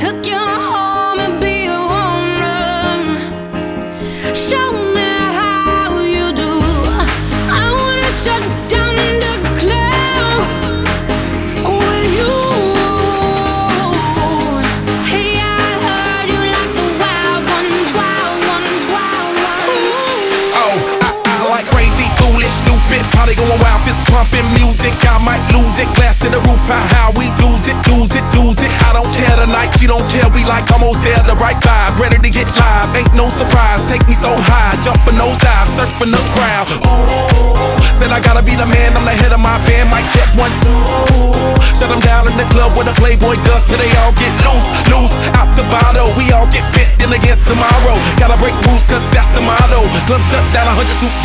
took you home and be a woman. Show me how you do. I wanna shut down the club with you. Hey, I heard you like the wild ones, wild ones, wild ones. Oh, I like crazy, foolish, stupid, party going wild, fist pumping music. I might lose it, glass to the roof, how we lose it, lose it, lose it. I don't care tonight, she don't care, we like almost there, the right vibe, ready to get live, ain't no surprise, take me so high, jumping those dives, surfing the crowd. Ooh, said I gotta be the man, I'm the head of my band, mic check 1, 2. Shut them down in the club where the Playboy does, till they all get loose, loose, out the bottle, we all get fit in again tomorrow. Gotta break rules, cause that's the motto. Club shut down, 100 super